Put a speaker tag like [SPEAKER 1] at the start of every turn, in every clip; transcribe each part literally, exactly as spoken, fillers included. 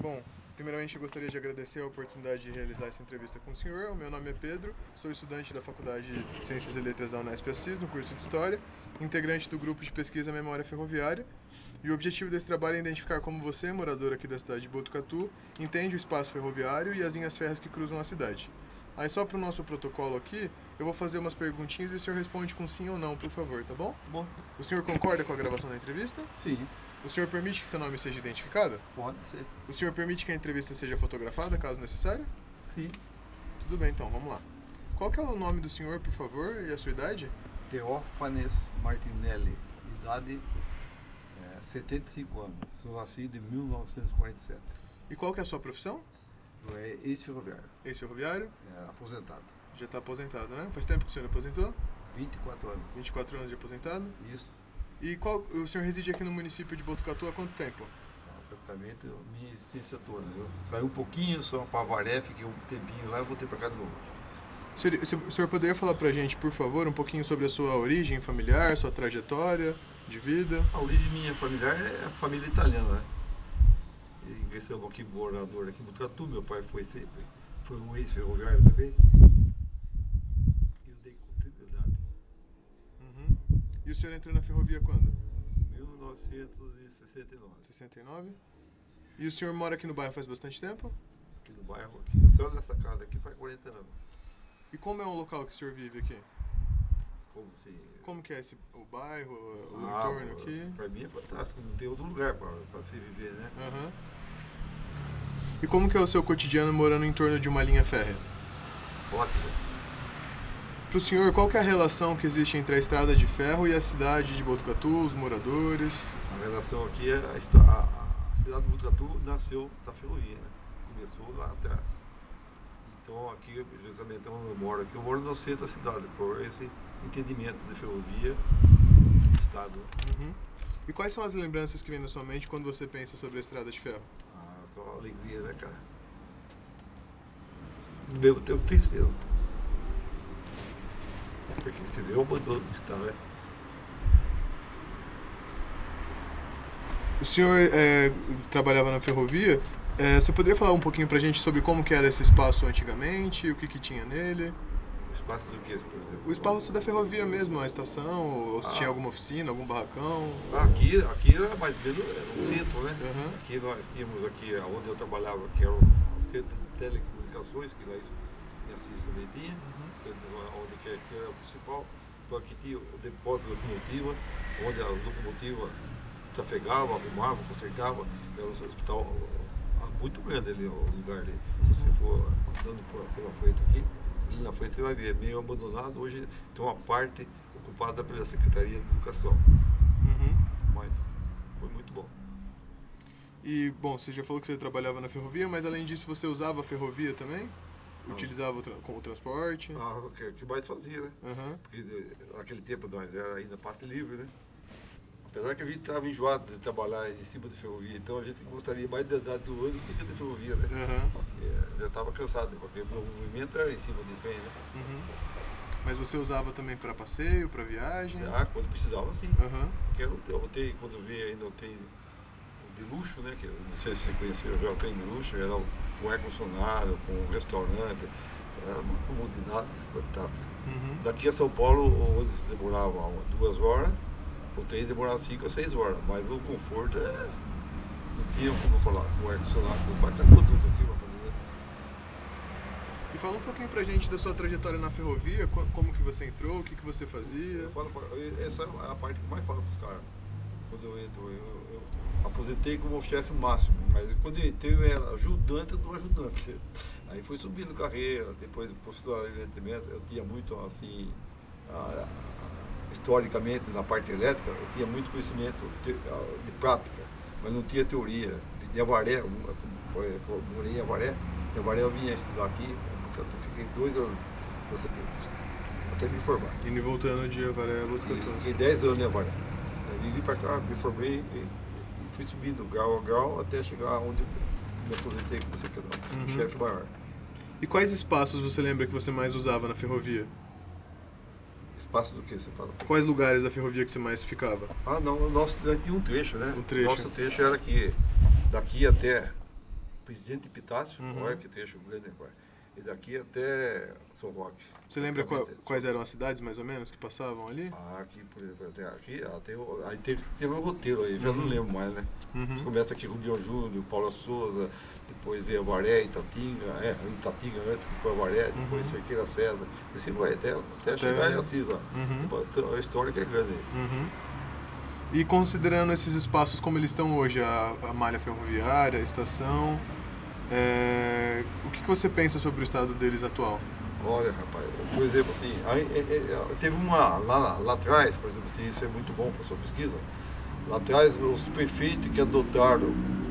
[SPEAKER 1] Bom, primeiramente eu gostaria de agradecer a oportunidade de realizar essa entrevista com o senhor. O meu nome é Pedro, sou estudante da Faculdade de Ciências e Letras da Unesp Assis, no curso de História, integrante do grupo de pesquisa Memória Ferroviária. E o objetivo desse trabalho é identificar como você, morador aqui da cidade de Botucatu, entende o espaço ferroviário e as linhas férreas que cruzam a cidade. Aí só para o nosso protocolo aqui, eu vou fazer umas perguntinhas e o senhor responde com sim ou não, por favor, tá bom?
[SPEAKER 2] Bom.
[SPEAKER 1] O senhor concorda com a gravação da entrevista?
[SPEAKER 2] Sim.
[SPEAKER 1] O senhor permite que seu nome seja identificado?
[SPEAKER 2] Pode ser.
[SPEAKER 1] O senhor permite que a entrevista seja fotografada, caso necessário?
[SPEAKER 2] Sim.
[SPEAKER 1] Tudo bem, então, vamos lá. Qual que é o nome do senhor, por favor, e a sua idade?
[SPEAKER 2] Teófanes Martinelli, idade é, setenta e cinco anos. Sou nascido em mil novecentos e quarenta e sete.
[SPEAKER 1] E qual que é a sua profissão?
[SPEAKER 2] Eu é ex-ferroviário.
[SPEAKER 1] Ex-ferroviário?
[SPEAKER 2] É, aposentado.
[SPEAKER 1] Já está aposentado, né? Faz tempo que o senhor aposentou?
[SPEAKER 2] vinte e quatro anos.
[SPEAKER 1] vinte e quatro anos de aposentado?
[SPEAKER 2] Isso.
[SPEAKER 1] E qual, o senhor reside aqui no município de Botucatu há quanto tempo?
[SPEAKER 2] Praticamente minha existência toda. Eu saí um pouquinho só para Avaré, fiquei um tempinho lá e voltei para cá de novo.
[SPEAKER 1] O senhor, o senhor poderia falar para a gente, por favor, um pouquinho sobre a sua origem familiar, sua trajetória de vida?
[SPEAKER 2] A origem minha familiar é a família italiana, né? E cresceu aqui morador aqui em Botucatu. Meu pai foi sempre, foi um ex-ferroviário também. Eu dei continuidade.
[SPEAKER 1] Uhum. E o senhor entrou na ferrovia quando?
[SPEAKER 2] mil novecentos e sessenta e nove.
[SPEAKER 1] sessenta e nove. E o senhor mora aqui no bairro faz bastante tempo?
[SPEAKER 2] Aqui no bairro, aqui. Só nessa casa aqui faz quarenta anos.
[SPEAKER 1] E como é o local que o senhor vive aqui?
[SPEAKER 2] Como se...
[SPEAKER 1] Como que é esse, o bairro, o
[SPEAKER 2] ah,
[SPEAKER 1] entorno aqui?
[SPEAKER 2] Para mim é fantástico, não tem outro lugar para se viver, né?
[SPEAKER 1] Uhum. E como que é o seu cotidiano morando em torno de uma linha férrea?
[SPEAKER 2] Ótimo.
[SPEAKER 1] Para o senhor, qual que é a relação que existe entre a estrada de ferro e a cidade de Botucatu, os moradores?
[SPEAKER 2] A relação aqui é a, a, a cidade de Botucatu nasceu da ferrovia, né? Começou lá atrás. Então aqui, justamente onde eu moro aqui, eu moro no centro da cidade, por esse entendimento de ferrovia do estado.
[SPEAKER 1] Uhum. E quais são as lembranças que vêm na sua mente quando você pensa sobre a estrada de ferro?
[SPEAKER 2] Ah, só alegria, né, cara? No mesmo tempo, tristeza. Porque você vê o abandono que está, né?
[SPEAKER 1] O senhor é, trabalhava na ferrovia. É, você poderia falar um pouquinho pra gente sobre como que era esse espaço antigamente, o que que tinha nele?
[SPEAKER 2] O espaço do que, por exemplo?
[SPEAKER 1] O espaço da ferrovia mesmo, a estação, ou se
[SPEAKER 2] ah.
[SPEAKER 1] tinha alguma oficina, algum barracão?
[SPEAKER 2] Aqui, aqui era mais ou menos um centro, né?
[SPEAKER 1] Uhum.
[SPEAKER 2] Aqui nós tínhamos, aqui onde eu trabalhava, que era o centro de telecomunicações, que lá isso em Assis também tinha, uhum. onde que, que era o principal. Então aqui tinha o depósito de locomotiva, onde as locomotivas trafegavam, arrumavam, consertavam. Era um hospital muito grande ali, o lugar ali. Se você for andando por, pela frente aqui, ali na frente você vai ver, é meio abandonado. Hoje tem uma parte ocupada pela Secretaria de Educação.
[SPEAKER 1] Uhum.
[SPEAKER 2] Mas foi muito bom.
[SPEAKER 1] E, bom, você já falou que você trabalhava na ferrovia, mas além disso você usava a ferrovia também? Não. Utilizava o tra- como transporte?
[SPEAKER 2] Ah, o que, que mais fazia, né?
[SPEAKER 1] Uhum.
[SPEAKER 2] Porque naquele tempo nós era ainda passe livre, né? Apesar que a gente estava enjoado de trabalhar em cima de ferrovia, então a gente gostaria mais de andar do ônibus do que de ferrovia, né?
[SPEAKER 1] Uhum.
[SPEAKER 2] Porque já estava cansado, porque o movimento era em cima de trem, né?
[SPEAKER 1] Uhum. Mas você usava também para passeio, para viagem?
[SPEAKER 2] Ah, quando precisava, sim.
[SPEAKER 1] Uhum.
[SPEAKER 2] Porque era o tem, quando eu vi ainda o tem de luxo, né? Que, não sei se você conheceu, já o trem de luxo, era com ar-condicionado, com restaurante, era uma comodidade fantástica.
[SPEAKER 1] Uhum.
[SPEAKER 2] Daqui a São Paulo, o ônibus demorava duas horas, o trem demorava cinco a seis horas, mas o conforto é, não tinha como falar, com ar-condicionado, acabou tudo aqui, uma família.
[SPEAKER 1] E fala um pouquinho pra gente da sua trajetória na ferrovia, como que você entrou, o que que você fazia?
[SPEAKER 2] Eu falo, essa é a parte que eu mais falo pros caras. Quando eu entro, eu, eu aposentei como chefe máximo, mas quando eu entrei eu era ajudante do ajudante. Aí fui subindo carreira, depois profissional de investimento, eu tinha muito assim, a, a, historicamente na parte elétrica, eu tinha muito conhecimento de, de prática, mas não tinha teoria. De Avaré, eu morei em Avaré, em Avaré eu vinha estudar aqui, portanto eu fiquei dois anos nessa, até me formar.
[SPEAKER 1] E voltando de Avaré a Botucatu.
[SPEAKER 2] Fiquei dez anos em Avaré. Eu vim para cá, me formei e, e fui subindo grau a grau até chegar onde me aposentei como secretário, uhum. chefe maior.
[SPEAKER 1] E quais espaços você lembra que você mais usava na ferrovia?
[SPEAKER 2] Espaço do que você fala?
[SPEAKER 1] Quais lugares da ferrovia que você mais ficava?
[SPEAKER 2] Ah, não, nós tinha um trecho, né?
[SPEAKER 1] Um trecho.
[SPEAKER 2] Nosso trecho era que daqui até Presidente Epitácio,
[SPEAKER 1] Uhum.
[SPEAKER 2] olha que trecho grande, pai. E daqui até São Roque.
[SPEAKER 1] Você lembra qual, quais eram as cidades, mais ou menos, que passavam ali?
[SPEAKER 2] Ah, aqui, por exemplo, até aqui, até, aí teve, teve um roteiro aí, já
[SPEAKER 1] Uhum.
[SPEAKER 2] não lembro mais, né?
[SPEAKER 1] Uhum.
[SPEAKER 2] Você começa aqui com o Bion Júnior, Paulo Souza, depois vem Avaré, Itatinga, é, Itatinga antes, depois Avaré, depois
[SPEAKER 1] Uhum.
[SPEAKER 2] Cerqueira César. E assim vai, até, até,
[SPEAKER 1] Até-
[SPEAKER 2] chegar em Assis lá.
[SPEAKER 1] Uhum.
[SPEAKER 2] Então, a história que é grande aí.
[SPEAKER 1] Uhum. E considerando esses espaços como eles estão hoje, a, a malha ferroviária, a estação, é, o que, que você pensa sobre o estado deles atual?
[SPEAKER 2] Olha, rapaz, por exemplo, assim, aí, é, é, teve uma, lá, lá atrás, por exemplo, assim, isso é muito bom para a sua pesquisa, lá atrás os prefeitos que adotaram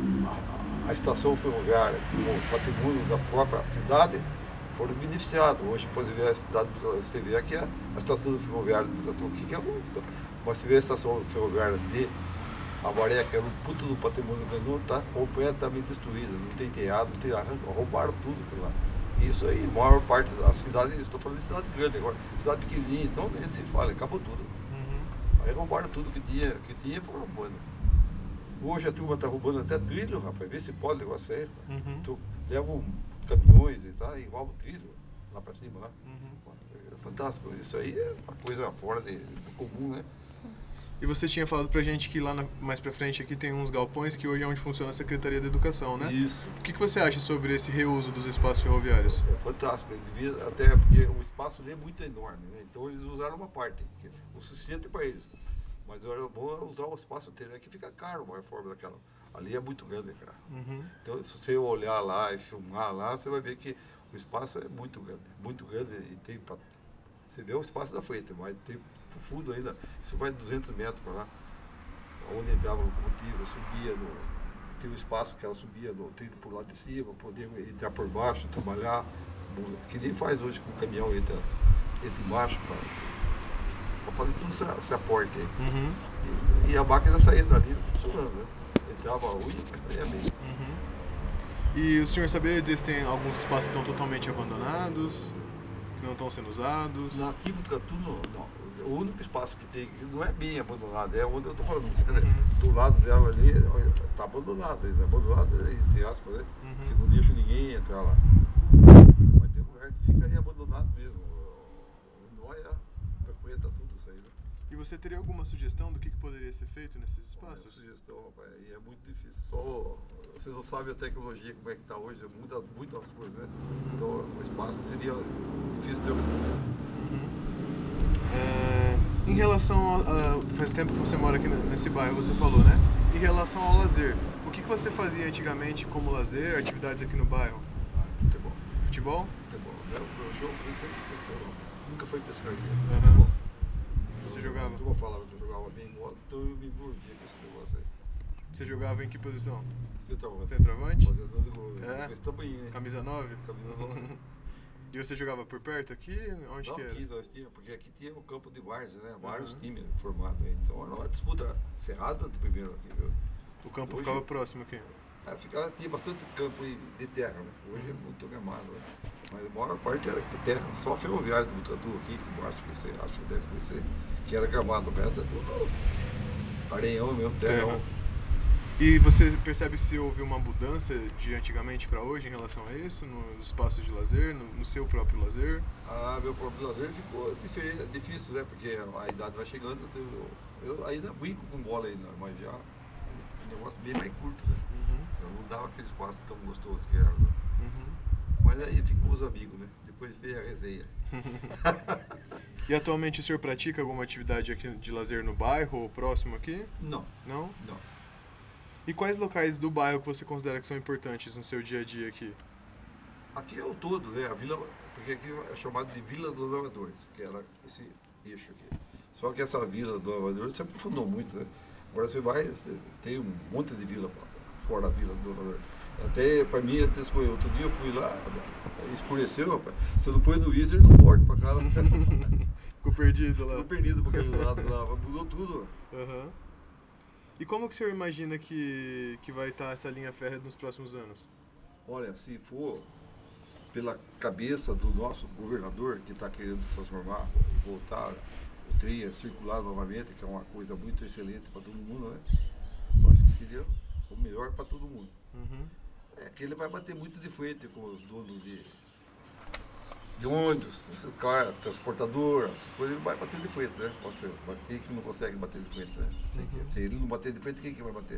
[SPEAKER 2] a, a estação ferroviária como patrimônio da própria cidade foram beneficiados. Hoje, depois de ver a cidade, você vê aqui a, a estação ferroviária do Butatu, o que, que é bom, mas você vê a estação ferroviária de Avaré, que era um puto do patrimônio ganhou, está completamente destruída, não tem telhado, não tem arranco, roubaram tudo aquilo lá. Isso aí, a maior parte da cidade, estou falando de cidade grande agora, cidade pequenininha, então nem se fala, acabou tudo.
[SPEAKER 1] Uhum.
[SPEAKER 2] Aí roubaram tudo que tinha, que tinha e foram roubando. Hoje a turma está roubando até trilho, rapaz, vê se pode o negócio aí.
[SPEAKER 1] Uhum.
[SPEAKER 2] Então, levam caminhões e tal, e roubam trilho lá para cima, lá.
[SPEAKER 1] Uhum.
[SPEAKER 2] É fantástico, isso aí é uma coisa fora de, do comum, né?
[SPEAKER 1] E você tinha falado pra gente que lá na, mais pra frente aqui tem uns galpões que hoje é onde funciona a Secretaria da Educação, né?
[SPEAKER 2] Isso.
[SPEAKER 1] O que, que você acha sobre esse reuso dos espaços ferroviários?
[SPEAKER 2] É fantástico, ele devia, até porque o espaço ali é muito enorme, né? Então eles usaram uma parte, que é o suficiente para eles. Mas era bom usar o espaço inteiro, é que fica caro uma reforma daquela. Ali é muito grande, cara.
[SPEAKER 1] Uhum.
[SPEAKER 2] Então se você olhar lá e filmar lá, você vai ver que o espaço é muito grande, muito grande e tem pra, você vê o espaço da frente, mas tem pro fundo ainda, isso vai duzentos metros para lá, onde entrava a locomotiva, subia, no, tem um espaço que ela subia no trilho por lado de cima, poder entrar por baixo, trabalhar, que nem faz hoje com o caminhão, entra, entra embaixo para fazer tudo esse, esse aporte aí.
[SPEAKER 1] Uhum.
[SPEAKER 2] E, e a máquina saía dali funcionando, né? Entrava ruim, mas saía bem.
[SPEAKER 1] Uhum. E o senhor saberia dizer se tem alguns espaços que estão totalmente abandonados, que não estão sendo usados?
[SPEAKER 2] Na aqui no Butatu, não, não. O único espaço que tem, que não é bem abandonado, é onde eu estou falando.
[SPEAKER 1] Uhum.
[SPEAKER 2] Do lado dela ali, está abandonado, está abandonado, entre aspas, né?
[SPEAKER 1] Uhum.
[SPEAKER 2] Que não deixa ninguém entrar lá. Mas tem lugar que fica aí abandonado mesmo. O Noia frequenta tudo isso aí, né?
[SPEAKER 1] E você teria alguma sugestão do que, que poderia ser feito nesses espaços?
[SPEAKER 2] Olha, sugestão, rapaz, e é muito difícil. Só você não sabe a tecnologia como é que está hoje, muda muito as coisas, né? Então o espaço seria difícil de eu responder.
[SPEAKER 1] Uhum. É, em relação a, a... Faz tempo que você mora aqui nesse bairro, você falou, né? Em relação ao lazer, o que, que você fazia antigamente como lazer, atividades aqui no bairro?
[SPEAKER 2] Ah, futebol.
[SPEAKER 1] Futebol?
[SPEAKER 2] Futebol. Meu, meu jogo foi sempre futebol. Nunca foi pescaria.
[SPEAKER 1] Uhum.
[SPEAKER 2] Futebol.
[SPEAKER 1] Você jogava?
[SPEAKER 2] A turma falava que eu jogava bem bola, então eu me envolvia com esse negócio aí.
[SPEAKER 1] Você jogava em que posição?
[SPEAKER 2] Centroavante.
[SPEAKER 1] Centroavante?
[SPEAKER 2] Fazedor de gol.
[SPEAKER 1] É?
[SPEAKER 2] Com esse tamanho, né?
[SPEAKER 1] Camisa nove?
[SPEAKER 2] Camisa nove.
[SPEAKER 1] E você jogava por perto aqui? Onde
[SPEAKER 2] Não,
[SPEAKER 1] que era?
[SPEAKER 2] aqui nós tínhamos, porque aqui tinha o campo de várzea, né? Vários
[SPEAKER 1] Uhum.
[SPEAKER 2] times formados aí. Então era uma disputa cerrada de primeiro aqui, viu?
[SPEAKER 1] O campo
[SPEAKER 2] Hoje-
[SPEAKER 1] ficava próximo aqui.
[SPEAKER 2] É, ficava, tinha bastante campo aí de terra, né? Hoje é muito gramado, né? Mas a maior parte era de terra. Só a ferroviária do Butatu aqui, que eu acho que você acha que deve conhecer, que era gramado, o resto é tudo areião mesmo, terra.
[SPEAKER 1] Terra. E você percebe se houve uma mudança de antigamente para hoje em relação a isso, nos espaços de lazer, no, no seu próprio lazer?
[SPEAKER 2] Ah, meu próprio lazer ficou dife- difícil, né? Porque a idade vai chegando, eu, eu ainda brinco com bola ainda, mas já o negócio bem mais curto, né?
[SPEAKER 1] Uhum.
[SPEAKER 2] Eu não dava aquele espaço tão gostoso que era, né?
[SPEAKER 1] Uhum.
[SPEAKER 2] Mas aí ficou os amigos, né? Depois veio a resenha.
[SPEAKER 1] E atualmente o senhor pratica alguma atividade aqui de lazer no bairro ou próximo aqui?
[SPEAKER 2] Não,
[SPEAKER 1] Não?
[SPEAKER 2] não.
[SPEAKER 1] E quais locais do bairro que você considera que são importantes no seu dia a dia aqui?
[SPEAKER 2] Aqui é o todo, né? A vila, porque aqui é chamado de Vila dos Lavadores, que era esse eixo aqui. Só que essa Vila dos Lavadores se aprofundou muito, né? Agora você vai, você tem um monte de vila fora da Vila dos Lavadores. Até pra mim, até escolher. Outro dia eu fui lá, escureceu, rapaz. Se eu não põe no Wizard, não volto pra casa.
[SPEAKER 1] Ficou perdido lá?
[SPEAKER 2] Ficou perdido por aquele lado lá, mudou tudo.
[SPEAKER 1] Uhum. E como que o senhor imagina que, que vai estar essa linha férrea nos próximos anos?
[SPEAKER 2] Olha, se for pela cabeça do nosso governador, que está querendo transformar, voltar o trem a circular novamente, que é uma coisa muito excelente para todo mundo, né? Eu acho que seria o melhor para todo mundo.
[SPEAKER 1] Uhum.
[SPEAKER 2] É que ele vai bater muito de frente com os donos de, de ônibus, esses caras, transportador, essas coisas, ele vai bater de frente, né? Pode ser, mas quem que não consegue bater de frente, né? Tem que,
[SPEAKER 1] Uhum.
[SPEAKER 2] Se ele não bater de frente, quem que vai bater?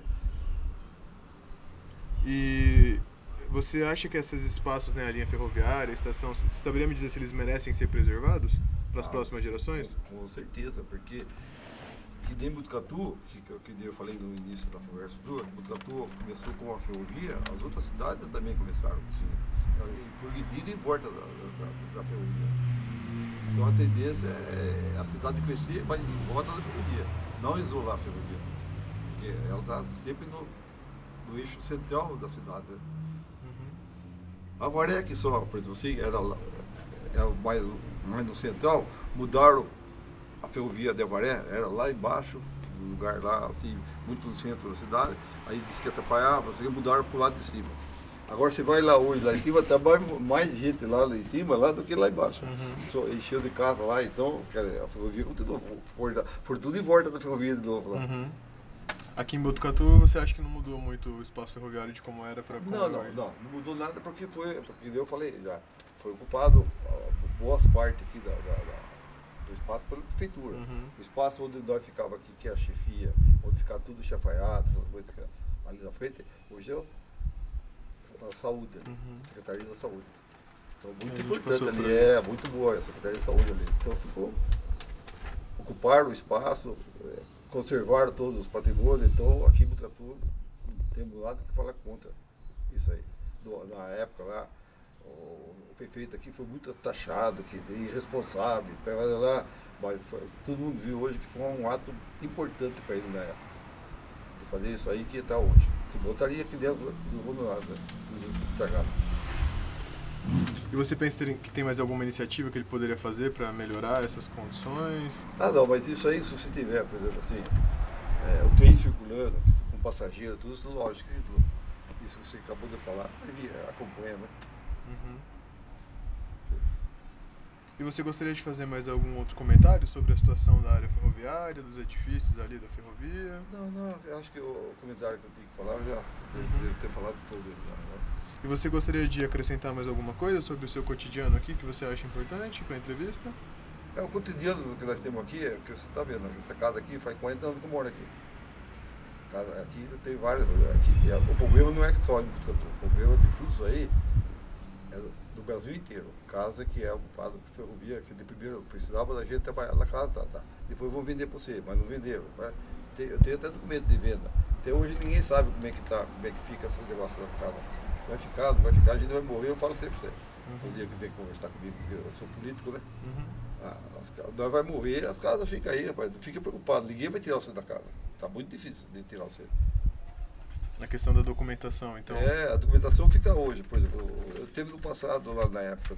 [SPEAKER 1] E você acha que esses espaços, né, a linha ferroviária, a estação, você saberia me dizer se eles merecem ser preservados para as
[SPEAKER 2] Ah,
[SPEAKER 1] próximas gerações?
[SPEAKER 2] Com, com certeza, porque que nem Botucatu, que, que, que eu falei no início da conversa tua, que Botucatu começou com a ferrovia, as outras cidades também começaram assim, progredindo em volta da, da, da ferrovia. Então a tendência é a cidade crescer, vai em volta da ferrovia, não isolar a ferrovia, porque ela está sempre no, no eixo central da cidade. Né?
[SPEAKER 1] Uhum.
[SPEAKER 2] Avaré, que só, por exemplo, assim, era, era mais, mais no central, mudaram a ferrovia de Avaré, era lá embaixo, no lugar lá, assim, muito no centro da cidade, aí disse que atrapalhava, assim, mudaram para o lado de cima. Agora você vai lá hoje, lá em cima, tá mais, mais gente lá, lá em cima lá do que lá embaixo.
[SPEAKER 1] Uhum.
[SPEAKER 2] Só encheu de casa lá, então, cara, a ferrovia continuou, for, for tudo em volta da ferrovia de novo lá.
[SPEAKER 1] Uhum. Aqui em Botucatu, você acha que não mudou muito o espaço ferroviário de como era para como
[SPEAKER 2] Não,
[SPEAKER 1] é
[SPEAKER 2] não,
[SPEAKER 1] hoje?
[SPEAKER 2] não, não mudou nada porque foi, porque eu falei já, foi ocupado ó, boas partes aqui da, da, da do espaço pela prefeitura.
[SPEAKER 1] Uhum.
[SPEAKER 2] O espaço onde nós ficava aqui, que é a chefia, onde ficava tudo chafaiado, essas coisas que, ali na frente, hoje é a saúde, ali,
[SPEAKER 1] Uhum.
[SPEAKER 2] a Secretaria da Saúde. Então,
[SPEAKER 1] A
[SPEAKER 2] muito
[SPEAKER 1] gente
[SPEAKER 2] importante
[SPEAKER 1] passou por
[SPEAKER 2] ali,
[SPEAKER 1] ali.
[SPEAKER 2] é muito boa a Secretaria da Saúde ali. Então ficou, ocuparam o espaço, é, conservaram todos os patrimônios, então aqui em Botucatu não temos nada que falar contra isso aí. Do, na época lá, o, o prefeito aqui foi muito taxado, que é irresponsável, lá, mas foi, todo mundo viu hoje que foi um ato importante para ele na época, de fazer isso aí que está hoje. Se botaria aqui dentro do mundo nada, do estragado.
[SPEAKER 1] E você pensa ter- que tem mais alguma iniciativa que ele poderia fazer para melhorar essas condições?
[SPEAKER 2] Ah não, mas isso aí, se você tiver, por exemplo, assim, é, o trem circulando, com passageiro, tudo isso, lógico, isso que você acabou de falar, ele acompanha, né?
[SPEAKER 1] Uhum. E você gostaria de fazer mais algum outro comentário sobre a situação da área ferroviária, dos edifícios ali da ferrovia?
[SPEAKER 2] Não, não, eu acho que o comentário que eu tenho que falar, eu já
[SPEAKER 1] Uhum.
[SPEAKER 2] devo ter falado todo ele já, né?
[SPEAKER 1] E você gostaria de acrescentar mais alguma coisa sobre o seu cotidiano aqui que você acha importante para a entrevista?
[SPEAKER 2] É, o cotidiano do que nós temos aqui, é o que você está vendo, essa casa aqui faz quarenta anos que eu moro aqui. Casa, aqui tem várias, aqui, o problema não é só em Botucatu, o problema de tudo isso aí é do Brasil inteiro. Casa que é ocupada por ferrovia, que de primeiro precisava da gente trabalhar na casa, tá, tá. Depois vão vender para você, mas não venderam. Né? Eu tenho até documento de venda. Até hoje ninguém sabe como é que tá, como é que fica essa negócio da casa. Vai ficar, não vai ficar, a gente vai morrer, eu falo sempre pra você.
[SPEAKER 1] Uhum.
[SPEAKER 2] Os dias que vem conversar comigo, porque eu sou político, né?
[SPEAKER 1] Uhum.
[SPEAKER 2] Ah, as, nós vai morrer, as casas ficam aí, rapaz. Não fica preocupado, ninguém vai tirar você da casa. Tá muito difícil de tirar você.
[SPEAKER 1] A questão da documentação, então.
[SPEAKER 2] É, a documentação fica hoje, por exemplo, eu teve no passado, lá na época do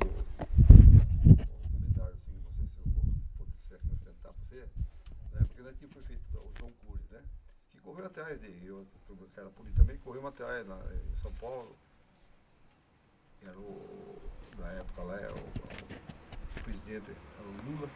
[SPEAKER 2] comentário, assim, não sei se eu vou poder acrescentar pra você, na época nós tínhamos o prefeito, o João Cury, né? Que correu atrás de, eu, que era político também, correu atrás na, em São Paulo. Era o, na época lá, era o, o presidente, era o Lula,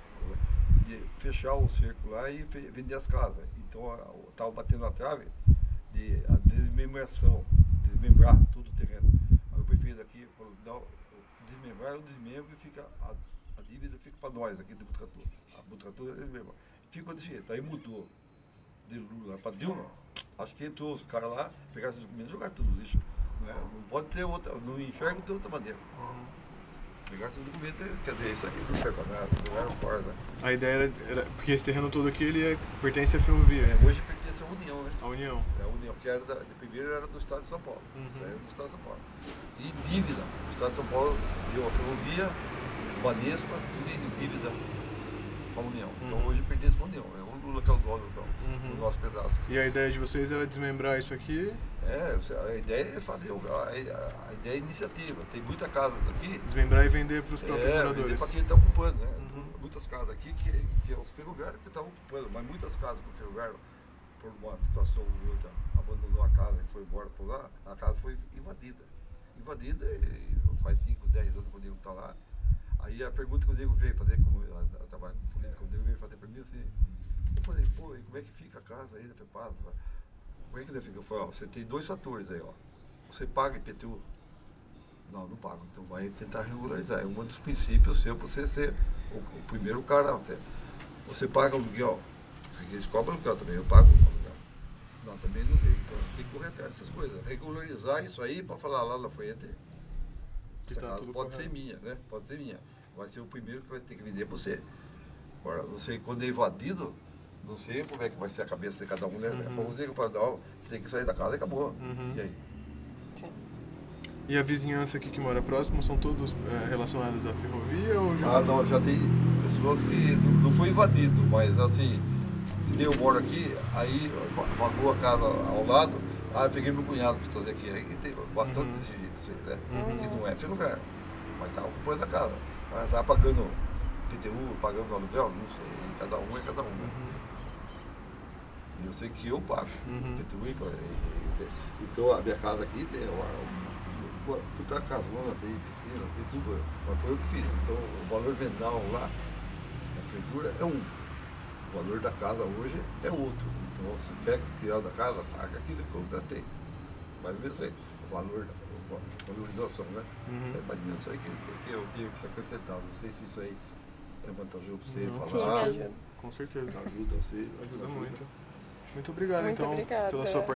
[SPEAKER 2] de fechar o cerco lá e fe- vender as casas. Então estava batendo na trave de a desmembração, desmembrar todo o terreno. Aí o prefeito aqui falou, não, desmembrar eu desmembro e fica, a, a dívida fica para nós aqui de Botucatu. A Botucatu é desmembrar. Ficou desse jeito, aí mudou de Lula para Dilma, acho que entrou os caras lá, pegaram esses documentos e jogaram tudo no lixo. Não, é? Não pode ser outra, no inferno tem outra maneira.
[SPEAKER 1] Uhum.
[SPEAKER 2] Pegar esses documentos, quer dizer, isso aqui não serve para nada, jogaram fora, né?
[SPEAKER 1] A ideia era, era- porque esse terreno todo aqui ele é, pertence à ferrovia,
[SPEAKER 2] É, hoje pertence à União, né?
[SPEAKER 1] à União.
[SPEAKER 2] É a União, que era da, de primeiro era do Estado de São Paulo.
[SPEAKER 1] Uhum.
[SPEAKER 2] Isso aí era do Estado de São Paulo. E dívida. O Estado de São Paulo deu a ferrovia, o Banespa, tudo em dívida para a União. Então
[SPEAKER 1] Uhum.
[SPEAKER 2] hoje pertence para a União. É o Lula que é o dono então,
[SPEAKER 1] Uhum.
[SPEAKER 2] do nosso pedaço.
[SPEAKER 1] E a ideia de vocês era desmembrar isso aqui,
[SPEAKER 2] É, você- a ideia é fazer, o- a, a, a ideia é iniciativa. Tem muitas casas aqui.
[SPEAKER 1] desmembrar e vender para os próprios
[SPEAKER 2] É,
[SPEAKER 1] moradores.
[SPEAKER 2] para quem está ocupando, né?
[SPEAKER 1] Uhum.
[SPEAKER 2] Muitas casas aqui que, que é os ferroviários que estavam ocupando, mas muitas casas que o ferroviário, por uma situação ou outra, abandonou a casa e foi embora por lá, a casa foi invadida. Invadida e faz cinco, dez anos que o Nego está lá. Aí a pergunta que o Nego veio fazer, como eu, eu trabalho com política, o Nego veio fazer para mim assim, eu falei, pô, e como é que fica a casa aí? Ele falou, pá, como é que ele fica? Eu falei, ó, você tem dois fatores aí, ó. você paga I P T U? Não, não pago. Então vai tentar regularizar. É um dos princípios seu para você ser o, o primeiro cara. Você, você paga aluguel. Porque eles cobram aluguel também, eu pago aluguel. Não, também não sei. Então você tem que correr atrás dessas coisas. Regularizar isso aí para falar lá na frente. Essa
[SPEAKER 1] tá
[SPEAKER 2] casa
[SPEAKER 1] tudo
[SPEAKER 2] pode
[SPEAKER 1] correto.
[SPEAKER 2] ser minha, né? Pode ser minha. Vai ser o primeiro que vai ter que vender você. Agora, não sei, quando é invadido, não sei como é que vai ser a cabeça de cada um, né?
[SPEAKER 1] Uhum.
[SPEAKER 2] Vamos dizer que eu falo, não, você tem que sair da casa e acabou.
[SPEAKER 1] Uhum.
[SPEAKER 2] E aí?
[SPEAKER 3] Sim.
[SPEAKER 1] E a vizinhança aqui que mora próximo são todos é, relacionados à ferrovia ou já?
[SPEAKER 2] Ah, não, já tem pessoas que não, não foi invadido, mas assim, que nem eu moro aqui, aí vagou a casa ao lado, aí eu peguei meu cunhado para trazer aqui. Aí tem bastante
[SPEAKER 1] Uhum.
[SPEAKER 2] desse jeito, assim, né?
[SPEAKER 1] Uhum.
[SPEAKER 2] Que não é ferroviário, mas tá ocupando a casa. Mas tá pagando I P T U, pagando aluguel, não sei, cada um é cada um, né?
[SPEAKER 1] Uhum.
[SPEAKER 2] E eu sei que eu pago
[SPEAKER 1] Uhum.
[SPEAKER 2] I P T U, e, e, e, então a minha casa aqui tem uma, uma puta casona, tem piscina, tem tudo, mas foi eu que fiz. Então o valor venal lá na prefeitura é um, o valor da casa hoje é outro. Então se quer tirar da casa, paga aquilo que eu gastei. Mais ou menos isso aí, o valor, a valorização, né?
[SPEAKER 1] Uhum.
[SPEAKER 2] É mais ou menos isso aí que, que eu tenho que acrescentar. Não sei se isso aí é vantajoso para você
[SPEAKER 1] Não,
[SPEAKER 3] Sim,
[SPEAKER 2] falar.
[SPEAKER 3] me ajuda.
[SPEAKER 1] Com certeza.
[SPEAKER 2] Ajuda você.
[SPEAKER 1] Ajuda muito. Muito obrigado,
[SPEAKER 3] Muito
[SPEAKER 1] então,
[SPEAKER 3] obrigada.
[SPEAKER 1] pela sua participação.